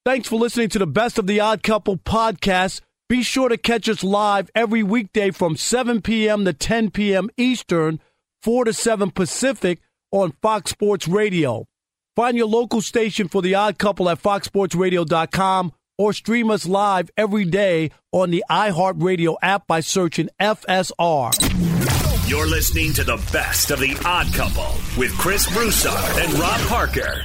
Thanks for listening to the Best of the Odd Couple podcast. Be sure to catch us live every weekday from 7 p.m. to 10 p.m. Eastern, 4 to 7 Pacific on Fox Sports Radio. Find your local station for The Odd Couple at foxsportsradio.com or stream us live every day on the iHeartRadio app by searching FSR. You're listening to the Best of the Odd Couple with Chris Broussard and Rob Parker.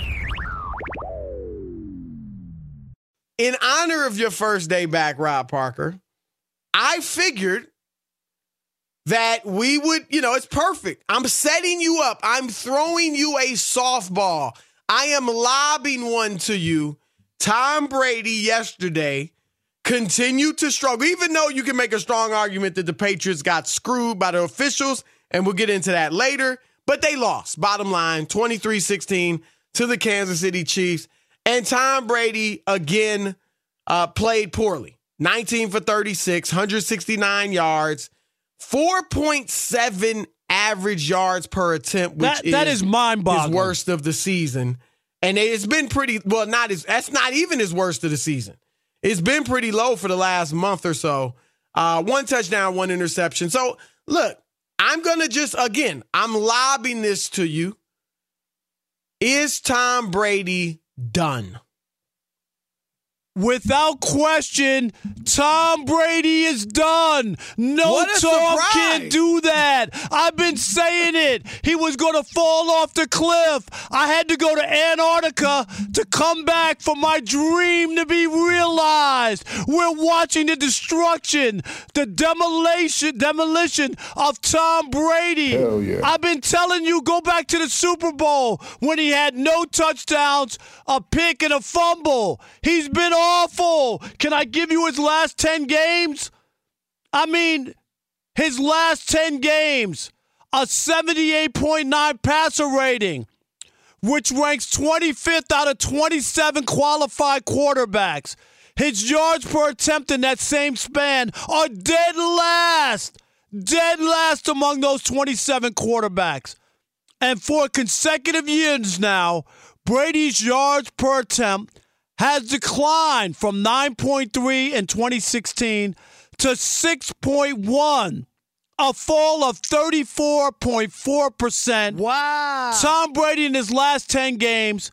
In honor of your first day back, Rob Parker, I figured that we would, it's perfect. I'm setting you up. I'm throwing you a softball. I am lobbing one to you. Tom Brady yesterday continued to struggle, even though you can make a strong argument that the Patriots got screwed by the officials, and we'll get into that later. But they lost, bottom line, 23-16 to the Kansas City Chiefs. And Tom Brady, again, played poorly. 19 for 36, 169 yards, 4.7 average yards per attempt, which that is mind-boggling. His worst of the season. And it's been pretty, that's not even his worst of the season. It's been pretty low for the last month or so. 1 touchdown, 1 interception. So, look, I'm going to I'm lobbing this to you. Is Tom Brady done? Without question, Tom Brady is done. No Tom can do that. I've been saying it. He was going to fall off the cliff. I had to go to Antarctica to come back for my dream to be realized. We're watching the destruction, the demolition of Tom Brady. Hell yeah. I've been telling you, go back to the Super Bowl when he had no touchdowns, a pick, and a fumble. He's been awful. Can I give you his last 10 games? His last 10 games, a 78.9 passer rating, which ranks 25th out of 27 qualified quarterbacks. His yards per attempt in that same span are dead last among those 27 quarterbacks. And for consecutive years now, Brady's yards per attempt has declined from 9.3 in 2016 to 6.1, a fall of 34.4%. Wow. Tom Brady in his last 10 games,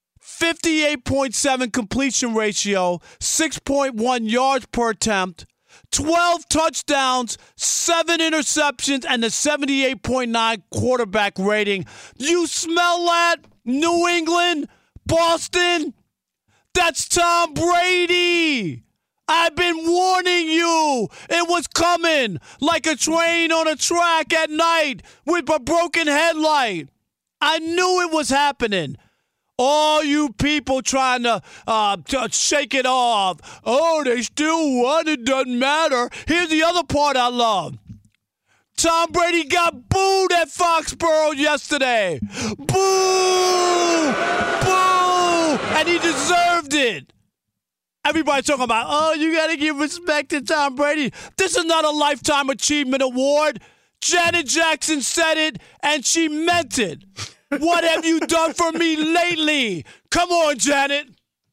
58.7 completion ratio, 6.1 yards per attempt, 12 touchdowns, 7 interceptions, and a 78.9 quarterback rating. You smell that, New England, Boston? That's Tom Brady. I've been warning you. It was coming like a train on a track at night with a broken headlight. I knew it was happening. All you people trying to shake it off. Oh, they still won. It doesn't matter. Here's the other part I love. Tom Brady got booed at Foxborough yesterday. Boo! Boo! And he deserved it. Everybody's talking about, you got to give respect to Tom Brady. This is not a Lifetime Achievement Award. Janet Jackson said it, and she meant it. What have you done for me lately? Come on, Janet.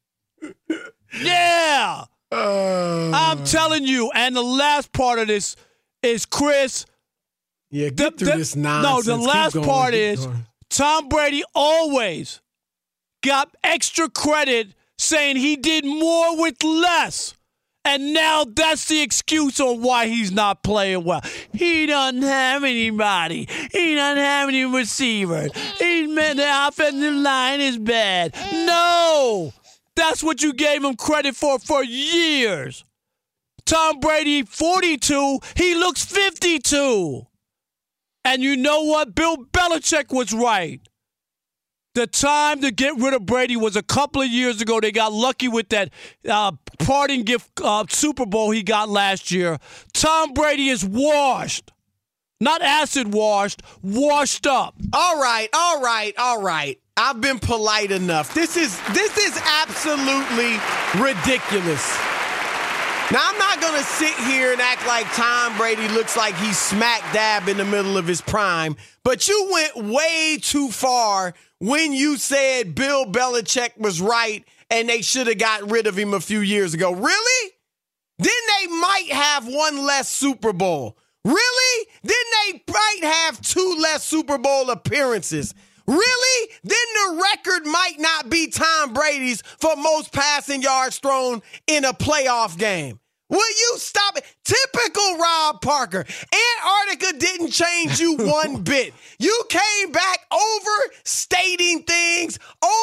Yeah. I'm telling you. And the last part of this is, Chris. Yeah, get through this nonsense. No, the last part is Tom Brady always got extra credit saying he did more with less. And now that's the excuse on why he's not playing well. He doesn't have anybody. He doesn't have any receivers. The offensive line is bad. No! That's what you gave him credit for years. Tom Brady, 42. He looks 52. And you know what? Bill Belichick was right. The time to get rid of Brady was a couple of years ago. They got lucky with that parting gift Super Bowl he got last year. Tom Brady is washed. Not acid washed, washed up. All right. I've been polite enough. This is absolutely ridiculous. Now, I'm not going to sit here and act like Tom Brady looks like he's smack dab in the middle of his prime, but you went way too far when you said Bill Belichick was right and they should have got rid of him a few years ago. Really? Then they might have one less Super Bowl. Really? Then they might have 2 less Super Bowl appearances. Really? Then the record might not be Tom Brady's for most passing yards thrown in a playoff game. Will you stop it? Typical Rob Parker. Antarctica didn't change you one bit. You came back overstating things,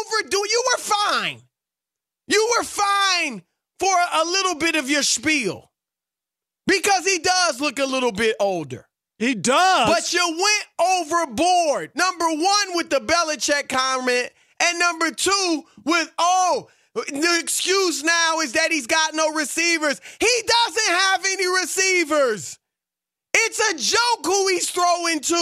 You were fine. You were fine for a little bit of your spiel. Because he does look a little bit older. He does. But you went overboard. Number 1 with the Belichick comment, and number 2 with, the excuse now is that he's got no receivers. He doesn't have any receivers. It's a joke who he's throwing to.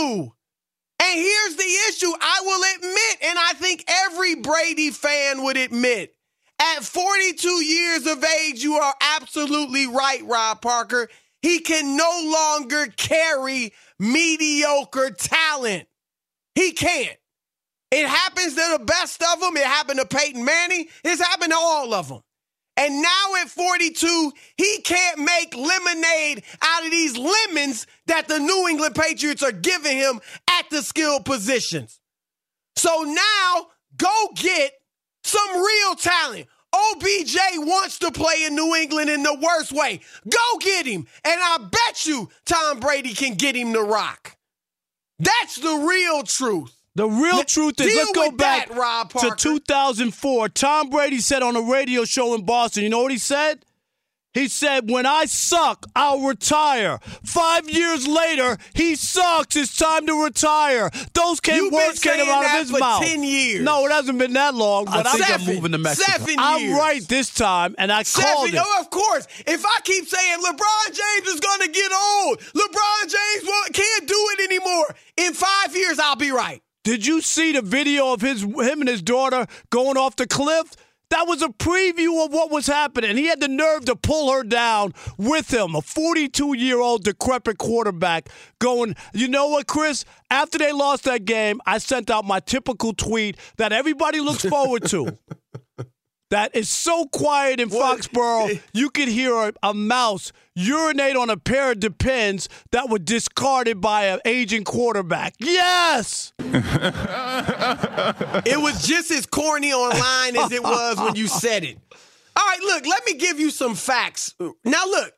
And here's the issue. I will admit, and I think every Brady fan would admit, at 42 years of age, you are absolutely right, Rob Parker. He can no longer carry mediocre talent. He can't. It happens to the best of them. It happened to Peyton Manning. It's happened to all of them. And now at 42, he can't make lemonade out of these lemons that the New England Patriots are giving him at the skill positions. So now, go get some real talent. OBJ wants to play in New England in the worst way. Go get him. And I bet you Tom Brady can get him to rock. That's the real truth. The real truth is, let's go back Rob to 2004. Tom Brady said on a radio show in Boston, you know what he said? He said, when I suck, I'll retire. 5 years later, he sucks. It's time to retire. Those words came out of his mouth. 10 years. No, it hasn't been that long, but I think I'm moving to Mexico. 7 years. I'm right this time, and I called it. Oh, of course. If I keep saying LeBron James is going to get old, LeBron James can't do it anymore, in 5 years, I'll be right. Did you see the video of him and his daughter going off the cliff? That was a preview of what was happening. He had the nerve to pull her down with him, a 42-year-old decrepit quarterback going, you know what, Chris? After they lost that game, I sent out my typical tweet that everybody looks forward to. That is so quiet in Foxborough, you could hear a mouse urinate on a pair of Depends that were discarded by an aging quarterback. Yes! It was just as corny online as it was when you said it. All right, look, let me give you some facts. Now, look,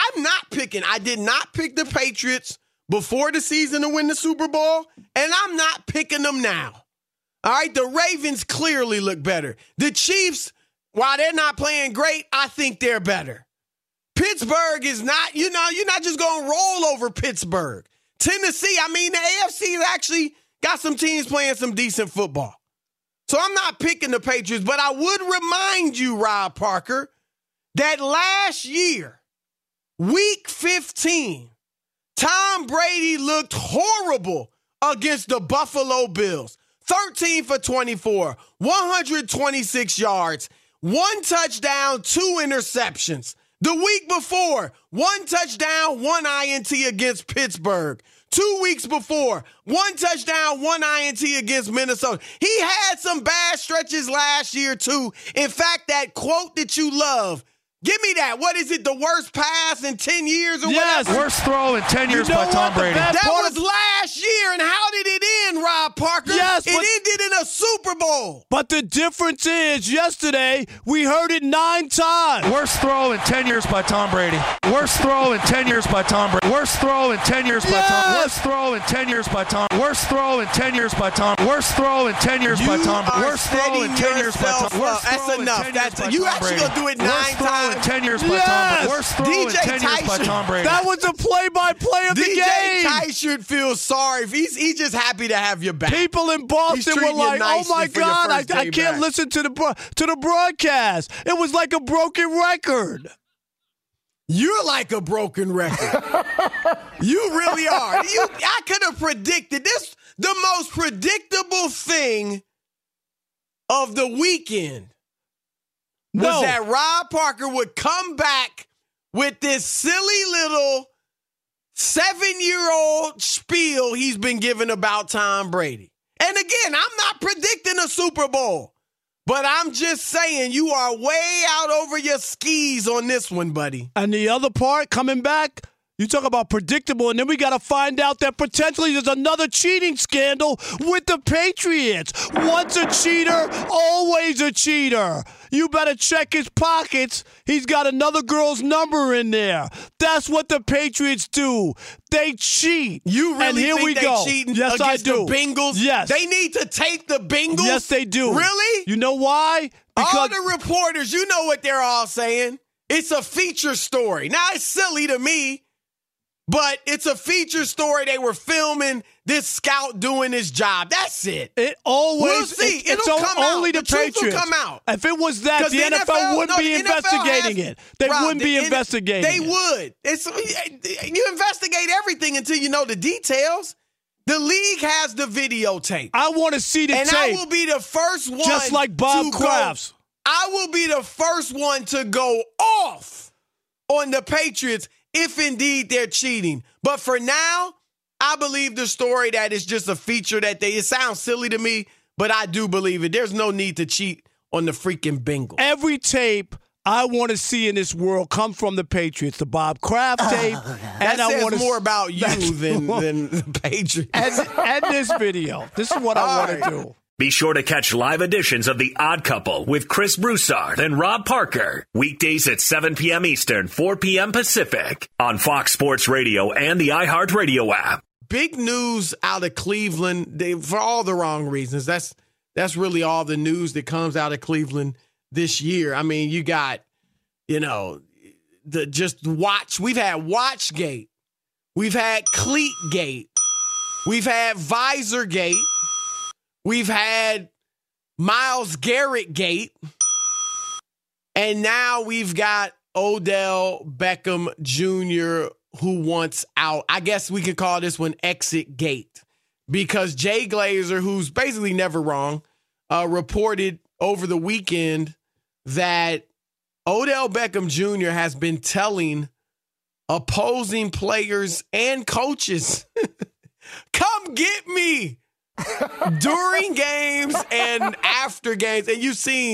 I did not pick the Patriots before the season to win the Super Bowl, and I'm not picking them now. All right, the Ravens clearly look better. The Chiefs, while they're not playing great, I think they're better. Pittsburgh is not, you're not just going to roll over Pittsburgh. Tennessee, the AFC actually got some teams playing some decent football. So I'm not picking the Patriots, but I would remind you, Rob Parker, that last year, week 15, Tom Brady looked horrible against the Buffalo Bills. 13 for 24, 126 yards, 1 touchdown, 2 interceptions. The week before, 1 touchdown, 1 INT against Pittsburgh. 2 weeks before, 1 touchdown, 1 INT against Minnesota. He had some bad stretches last year, too. In fact, that quote that you love, give me that. What is it, the worst pass in 10 years or whatever? Worst throw in 10 years by Tom Brady. That was last year, and how did it end, Rob Parker? Yes, it ended in a Super Bowl. But the difference is, yesterday, we heard it 9 times. Worst throw in 10 years by Tom Brady. Worst throw in 10 years by Tom Brady. Worst throw in 10 years by Tom. Worst throw in 10 years by Tom. Worst throw in 10 years by Tom. Worst throw in 10 years by Tom. Worst throw in 10 years by Tom. That's enough. You actually going to do it 9 times? Worst throw in 10 years by Tom. Worst throw in 10 years by Tom Brady. That was a play-by-play of the game. DJ Tice should feel sorry. He's just happy to have your back. People in Boston were like, oh, my God, I can't listen to the broadcast. It was like a broken record. You're like a broken record. You really are. I could have predicted this. The most predictable thing of the weekend was that Rob Parker would come back with this silly little 7-year-old spiel he's been giving about Tom Brady. And again, I'm not predicting a Super Bowl, But I'm just saying, you are way out over your skis on this one, buddy. And the other part, coming back, you talk about predictable, and then we got to find out that potentially there's another cheating scandal with the Patriots. Once a cheater, always a cheater. You better check his pockets. He's got another girl's number in there. That's what the Patriots do. They cheat. You really and here think we they go. cheating Yes, I against do. the Bengals? Yes. They need to take the Bengals? Yes, they do. Really? You know why? All the reporters, you know what they're all saying. It's a feature story. Now, it's silly to me, but it's a feature story. They were filming this scout doing his job. That's it. It always. We'll see. It's It'll come only out. the The truth will Patriots. come out. If it was that, 'Cause the NFL wouldn't be investigating it. They wouldn't be investigating They it. would. You investigate everything until you know the details. The league has the videotape. I want to see the and tape. I will be the first one. Just like Bob Kraft. I will be the first one to go off on the Patriots if indeed they're cheating. But for now, I believe the story that it's just a feature that it sounds silly to me, but I do believe it. There's no need to cheat on the freaking Bengals. Every tape I want to see in this world come from the Patriots. The Bob Kraft tape. And I says want more about you than the Patriots. And this video. This is what I want to do. Be sure to catch live editions of The Odd Couple with Chris Broussard and Rob Parker. Weekdays at 7 p.m. Eastern, 4 p.m. Pacific on Fox Sports Radio and the iHeartRadio app. Big news out of Cleveland for all the wrong reasons. That's really all the news that comes out of Cleveland this year. I mean, you got, we've had Watchgate. We've had Cleatgate. We've had Visorgate. We've had Myles Garrett Gate. And now we've got Odell Beckham Jr. who wants out. I guess we could call this one Exit Gate. Because Jay Glazer, who's basically never wrong, reported over the weekend that Odell Beckham Jr. has been telling opposing players and coaches, come get me. During games and after games. And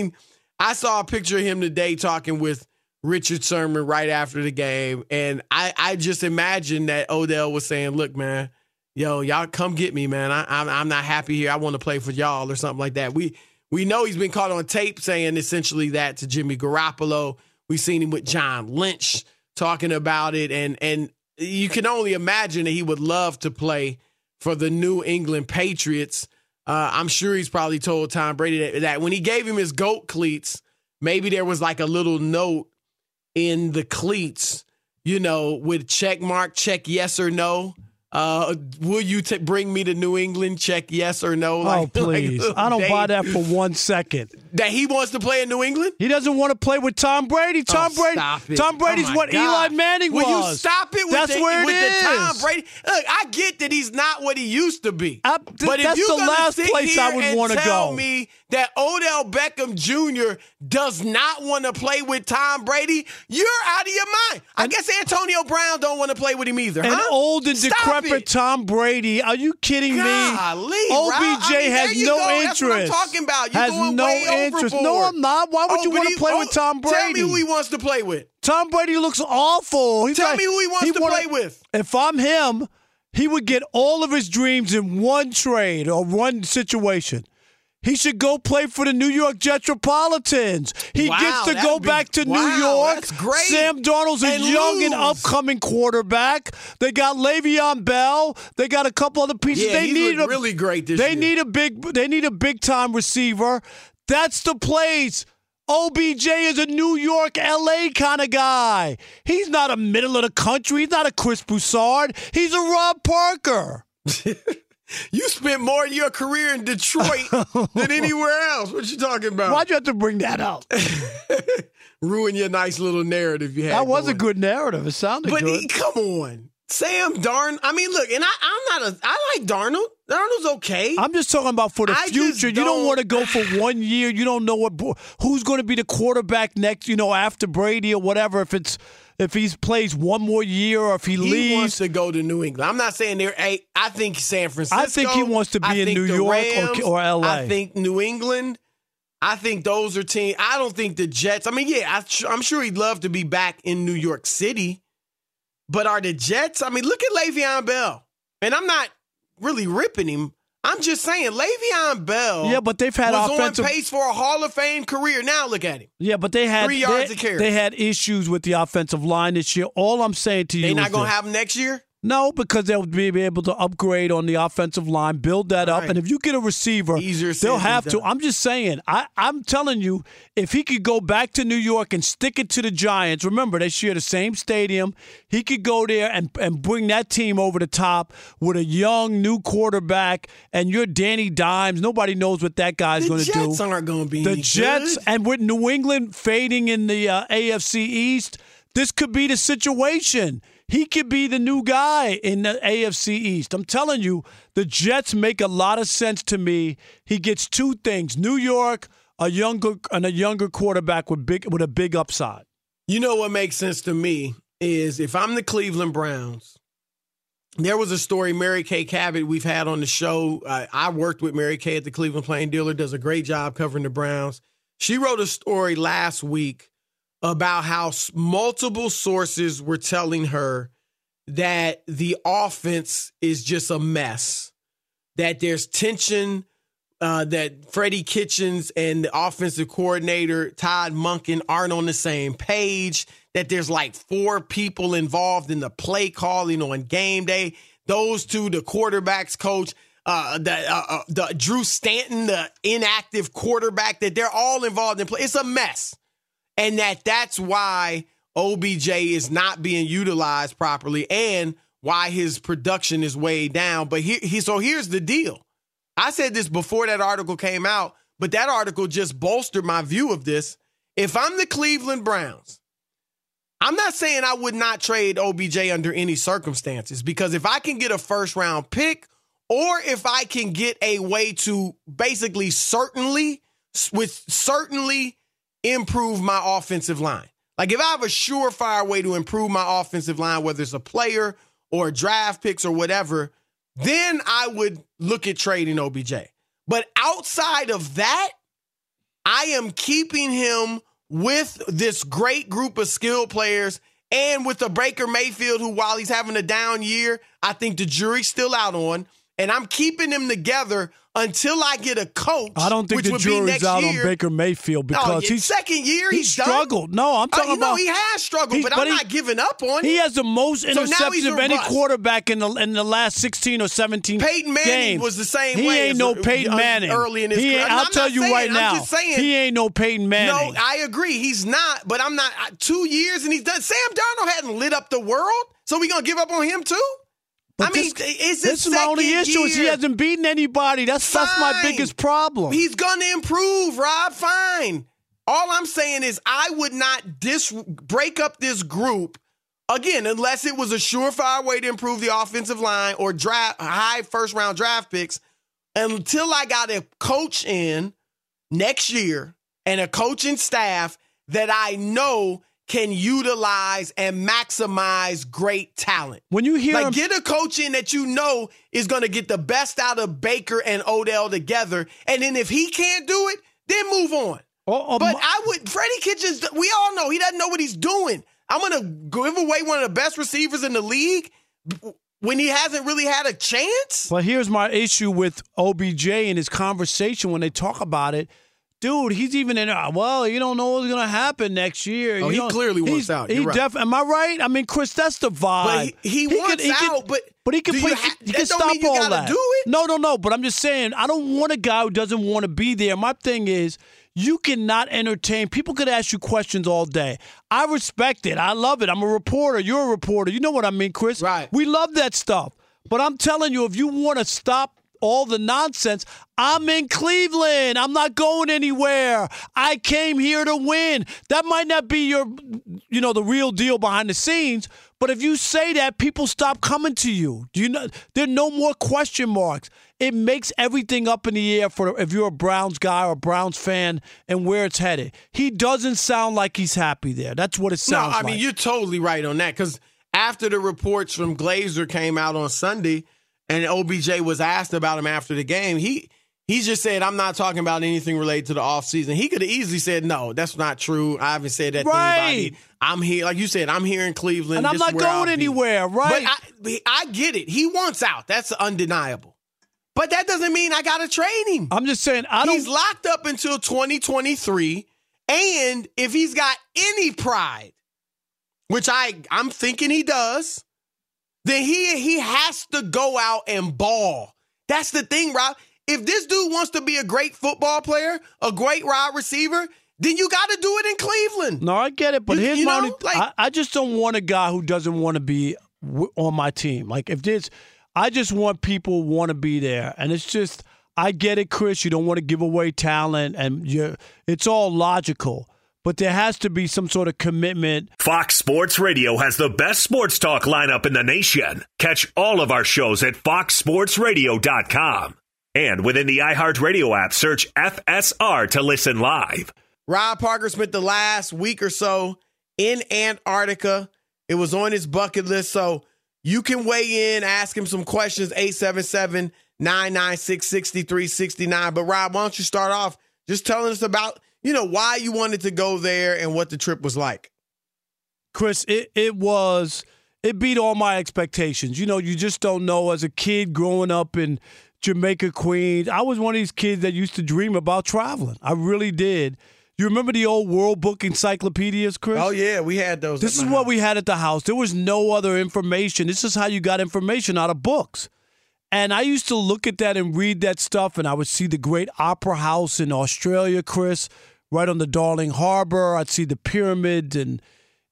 I saw a picture of him today talking with Richard Sherman right after the game. And I just imagine that Odell was saying, look, man, y'all come get me, man. I'm not happy here. I want to play for y'all or something like that. We know he's been caught on tape saying essentially that to Jimmy Garoppolo. We've seen him with John Lynch talking about it. And you can only imagine that he would love to play for the New England Patriots. I'm sure he's probably told Tom Brady that when he gave him his GOAT cleats, maybe there was like a little note in the cleats, with check mark, check yes or no. Will you bring me to New England? Check yes or no. Oh, please. I don't buy that for 1 second. That he wants to play in New England? He doesn't want to play with Tom Brady. Tom Brady's what Eli Manning was. Will you stop it with That's where it is. the Tom Brady? Look, I get that he's not what he used to be. But if that's the last place I would want to go. Tell me that Odell Beckham Jr. does not want to play with Tom Brady, you're out of your mind. I guess Antonio Brown don't want to play with him either. An old and decrepit Tom Brady. Are you kidding me? OBJ has no interest. That's what I'm talking about. You're has going no way interest. overboard. No, I'm not. Why would you want to play with Tom Brady? Tell me who he wants to play with. Tom Brady looks awful. Tell me who he wants to play with. If I'm him, he would get all of his dreams in one trade or one situation. He should go play for the New York Jetropolitans. He gets to go back to New York. That's great. Sam Darnold's a young and upcoming quarterback. They got Le'Veon Bell. They got a couple other pieces. Yeah, he's really great this year. They need a big time receiver. That's the place. OBJ is a New York, LA kind of guy. He's not a middle of the country. He's not a Chris Broussard. He's a Rob Parker. You spent more of your career in Detroit than anywhere else. What you talking about? Why'd you have to bring that up? Ruin your nice little narrative you had. That was a good narrative. It sounded good. But come on. Sam Darnold. I mean, look, and I like Darnold. Darnold's okay. I'm just talking about for the future. You don't want to go for 1 year. You don't know who's going to be the quarterback next, after Brady or whatever. If he plays 1 more year or if he leaves. He wants to go to New England. I'm not saying I think San Francisco. I think he wants to be in New York Rams, or L.A. I think New England. I think those are teams. I don't think the Jets. I mean, yeah, I'm sure he'd love to be back in New York City. But are the Jets? I mean, look at Le'Veon Bell. And I'm not really ripping him. I'm just saying, Le'Veon Bell. Yeah, but they've had was on pace for a Hall of Fame career. Now look at him. Yeah, but they had 3 yards a carry. They had issues with the offensive line this year. All I'm saying to you, they're not going to have them next year. No, because they'll be able to upgrade on the offensive line, build that up. Right. And if you get a receiver, they'll have to. I'm just saying, I'm telling you, if he could go back to New York and stick it to the Giants, remember, they share the same stadium. He could go there and bring that team over the top with a young, new quarterback, and you're Danny Dimes. Nobody knows what that guy's going to do. The Jets aren't going to be the Jets, good. And with New England fading in the AFC East, this could be the situation. He could be the new guy in the AFC East. I'm telling you, the Jets make a lot of sense to me. He gets two things: New York, a younger quarterback with a big upside. You know what makes sense to me is if I'm the Cleveland Browns. There was a story, Mary Kay Cabot, we've had on the show. I worked with Mary Kay at the Cleveland Plain Dealer, does a great job covering the Browns. She wrote a story last week about how multiple sources were telling her that the offense is just a mess, that there's tension, that Freddie Kitchens and the offensive coordinator, Todd Monken, aren't on the same page, that there's like 4 people involved in the play calling on game day. Those two, the quarterback's coach, the Drew Stanton, the inactive quarterback, that they're all involved in play. It's a mess. And that's why OBJ is not being utilized properly and why his production is way down. But so here's the deal. I said this before that article came out, but that article just bolstered my view of this. If I'm the Cleveland Browns, I'm not saying I would not trade OBJ under any circumstances, because if I can get a first-round pick or if I can get a way to basically certainly improve my offensive line. Like if I have a surefire way to improve my offensive line, whether it's a player or draft picks or whatever, then I would look at trading OBJ. But outside of that, I am keeping him with this great group of skilled players and with a Baker Mayfield who, while he's having a down year, I think the jury's still out on. And I'm keeping them together until I get a coach. I don't think the jury's out on Baker Mayfield because he's second year. He's struggled. No, I'm talking about he has struggled, but I'm not giving up on him. He has the most interceptions of any quarterback in the last 16 or 17 Peyton Manning games. was the same way. He ain't no Peyton Manning early in his career. I'll tell you right now. I'm just saying, he ain't no Peyton Manning. No, I agree. He's not. But I'm not. 2 years and he's done. Sam Darnold hadn't lit up the world, so we gonna give up on him too? But this is my only issue is he hasn't beaten anybody. That's my biggest problem. He's going to improve, Rob. Fine. All I'm saying is I would not break up this group, again, unless it was a surefire way to improve the offensive line or draft high first-round draft picks, until I got a coach in next year and a coaching staff that I know can utilize and maximize great talent. When you hear get a coach in that you know is going to get the best out of Baker and Odell together, and then if he can't do it, then move on. But Freddie Kitchens, we all know he doesn't know what he's doing. I'm going to give away one of the best receivers in the league when he hasn't really had a chance? But here's my issue with OBJ and his conversation when they talk about it. Dude, he's even in there. Well, you don't know what's going to happen next year. Oh, he clearly wants out. You're right. Am I right? I mean, Chris, that's the vibe. But he wants out, but he can play. He can stop all that. Do it? No. But I'm just saying, I don't want a guy who doesn't want to be there. My thing is, you cannot entertain. People could ask you questions all day. I respect it. I love it. I'm a reporter. You're a reporter. You know what I mean, Chris? Right. We love that stuff. But I'm telling you, if you want to stop all the nonsense, I'm in Cleveland. I'm not going anywhere. I came here to win. That might not be the real deal behind the scenes, but if you say that, people stop coming to you. Do you know? There are no more question marks. It makes everything up in the air for if you're a Browns guy or a Browns fan and where it's headed. He doesn't sound like he's happy there. That's what it sounds like. No, I mean, you're totally right on that, because after the reports from Glazer came out on Sunday, and OBJ was asked about him after the game, he He's just said, I'm not talking about anything related to the offseason. He could have easily said, no, that's not true. I haven't said that to anybody. I'm here. Like you said, I'm here in Cleveland. And I'm not going anywhere, right? But I get it. He wants out. That's undeniable. But that doesn't mean I got to trade him. I'm just saying, He's locked up until 2023. And if he's got any pride, which I'm thinking he does, then he has to go out and ball. That's the thing, Rob. If this dude wants to be a great football player, a great wide receiver, then you got to do it in Cleveland. No, I get it, but here's my I just don't want a guy who doesn't want to be on my team. Like, I just want people who want to be there. And it's just, I get it, Chris. You don't want to give away talent, and it's all logical. But there has to be some sort of commitment. Fox Sports Radio has the best sports talk lineup in the nation. Catch all of our shows at foxsportsradio.com. And within the iHeartRadio app, search FSR to listen live. Rob Parker spent the last week or so in Antarctica. It was on his bucket list, so you can weigh in, ask him some questions, 877-996-6369. But, Rob, why don't you start off just telling us about, why you wanted to go there and what the trip was like? Chris, it beat all my expectations. You just don't know. As a kid growing up in Jamaica, Queens, I was one of these kids that used to dream about traveling. I really did. You remember the old World Book encyclopedias, Chris? Oh, yeah, we had those. This is what we had at the house. There was no other information. This is how you got information out of books. And I used to look at that and read that stuff, and I would see the great opera house in Australia, Chris, right on the Darling Harbor. I'd see the pyramids in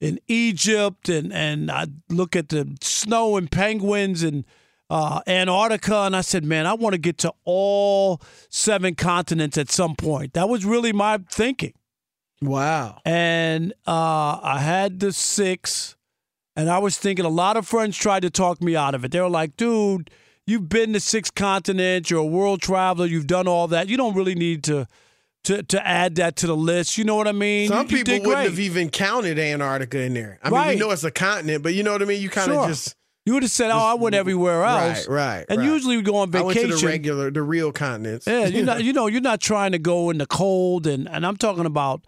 Egypt, and I'd look at the snow and penguins and Antarctica, and I said, man, I want to get to all 7 continents at some point. That was really my thinking. Wow. And I had the 6, and I was thinking, a lot of friends tried to talk me out of it. They were like, dude, you've been to 6 continents. You're a world traveler. You've done all that. You don't really need to add that to the list. You know what I mean? Some people wouldn't have even counted Antarctica in there. I mean, we know it's a continent, but you know what I mean? You kind of just... You would have said, I went everywhere else. Right. And usually we go on vacation. I went to the real continents. Yeah, you're not trying to go in the cold, and I'm talking about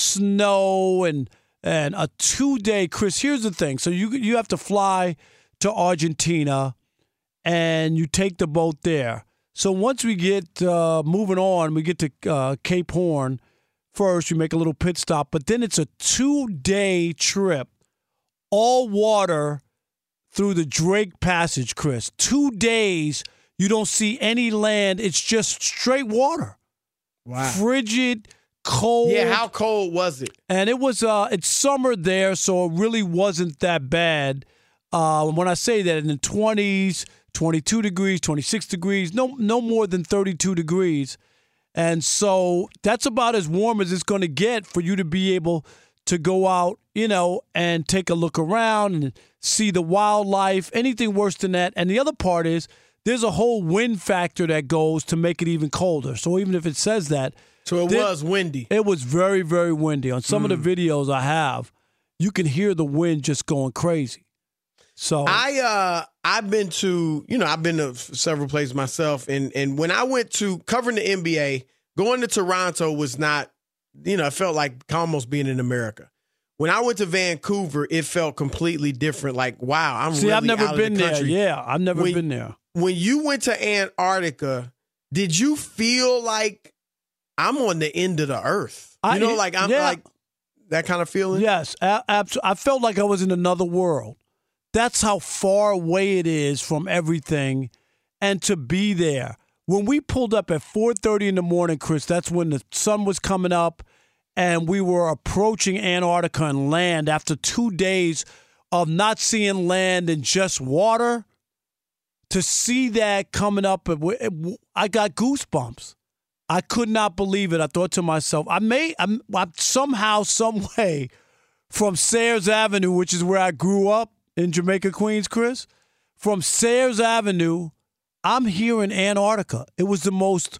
snow and a 2-day, Chris. Here's the thing. So you have to fly to Argentina, and you take the boat there. So once we get moving on, we get to Cape Horn first. You make a little pit stop, but then it's a 2-day trip, all water, through the Drake Passage, Chris. 2 days, you don't see any land. It's just straight water. Wow. Frigid, cold. Yeah, how cold was it? And it was, it's summer there, so it really wasn't that bad. When I say that, in the 20s, 22 degrees, 26 degrees, no more than 32 degrees. And so that's about as warm as it's going to get for you to be able to go out, and take a look around and see the wildlife, anything worse than that. And the other part is there's a whole wind factor that goes to make it even colder. So even if it says that. So it was windy. It was very, very windy. On some of the videos I have, you can hear the wind just going crazy. So I've been to several places myself. And when I went to covering the NBA, going to Toronto was not, it felt like almost being in America. When I went to Vancouver, it felt completely different. Like, wow, I've never been there. Yeah, I've never been there. When you went to Antarctica, did you feel like I'm on the end of the earth? I'm like that kind of feeling? Yes, absolutely. I felt like I was in another world. That's how far away it is from everything, and to be there. When we pulled up at 4:30 in the morning, Chris, that's when the sun was coming up, and we were approaching Antarctica and land after 2 days of not seeing land and just water. To see that coming up, I got goosebumps. I could not believe it. I thought to myself, I'm somehow, some way, from Sayers Avenue, which is where I grew up in Jamaica, Queens, Chris, from Sayers Avenue, I'm here in Antarctica. It was the most,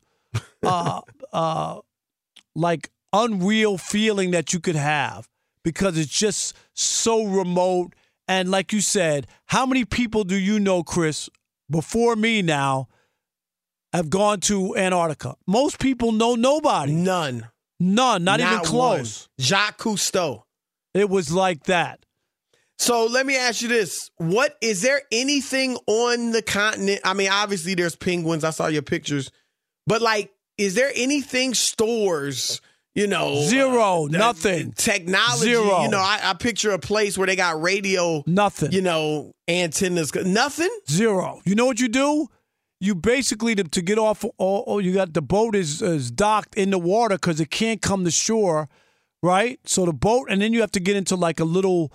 unreal feeling that you could have, because it's just so remote. And like you said, how many people do you know, Chris, before me now, have gone to Antarctica? Most people know nobody. None. None, not even close. One. Jacques Cousteau. It was like that. So let me ask you this. Is there anything on the continent? I mean, obviously there's penguins. I saw your pictures. But, like, is there anything stores, Zero, nothing. Technology. Zero. I picture a place where they got radio. Nothing. Antennas. Nothing? Zero. You know what you do? You basically, to get off, you got the boat is docked in the water because it can't come to shore, right? So the boat, and then you have to get into like a little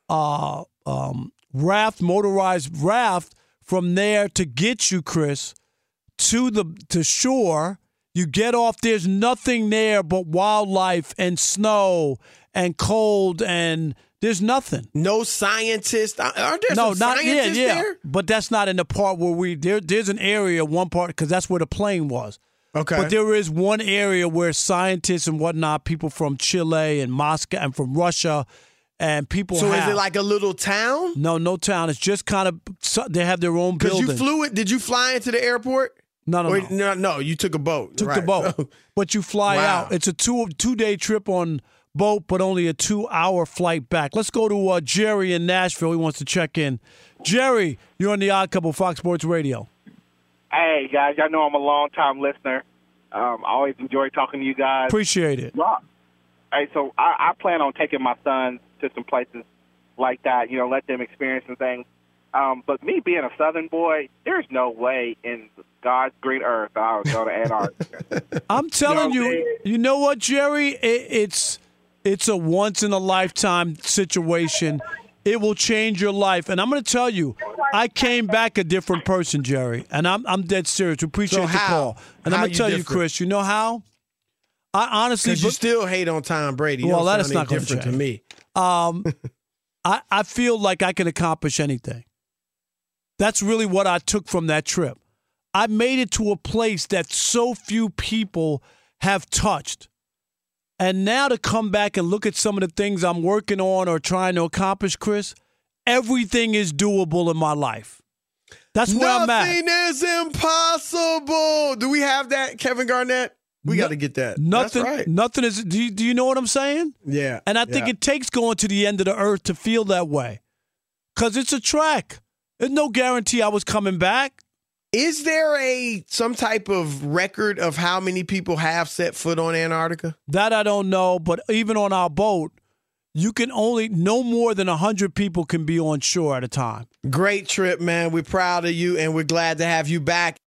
raft, motorized raft from there to get you, Chris, to shore. You get off, there's nothing there but wildlife and snow and cold, and there's nothing. No scientists? Aren't there some scientists there? But that's not in the part where there's an area, one part, because that's where the plane was. Okay. But there is one area where scientists and whatnot, people from Chile and Moscow and from Russia, and people So is it like a little town? No town. It's just kind of, they have their own building. Did you fly into the airport? No, you took a boat. The boat. But you fly out. It's a two-day trip on boat, but only a 2-hour flight back. Let's go to Jerry in Nashville. He wants to check in. Jerry, you're on the Odd Couple, Fox Sports Radio. Hey, guys, y'all know I'm a long-time listener. I always enjoy talking to you guys. Appreciate it. Hey, so I plan on taking my sons to some places like that, let them experience some things. But me being a Southern boy, there's no way in God's green earth I would go to Antarctica. I'm telling you, you know what, Jerry? It's a once-in-a-lifetime situation. It will change your life. And I'm going to tell you, I came back a different person, Jerry. And I'm dead serious. We appreciate the call. And I'm going to tell you, Chris, you know how? I honestly... Because you still hate on Tom Brady. Well, that is not going to different to me. I feel like I can accomplish anything. That's really what I took from that trip. I made it to a place that so few people have touched. And now to come back and look at some of the things I'm working on or trying to accomplish, Chris, everything is doable in my life. That's where I'm at. Nothing is impossible. Do we have that, Kevin Garnett? We got to get that. Nothing, That's right. Nothing is. Do you know what I'm saying? Yeah. And I think it takes going to the end of the earth to feel that way. Because it's a track. There's no guarantee I was coming back. Is there some type of record of how many people have set foot on Antarctica? That I don't know, but even on our boat, you can no more than 100 people can be on shore at a time. Great trip, man. We're proud of you, and we're glad to have you back.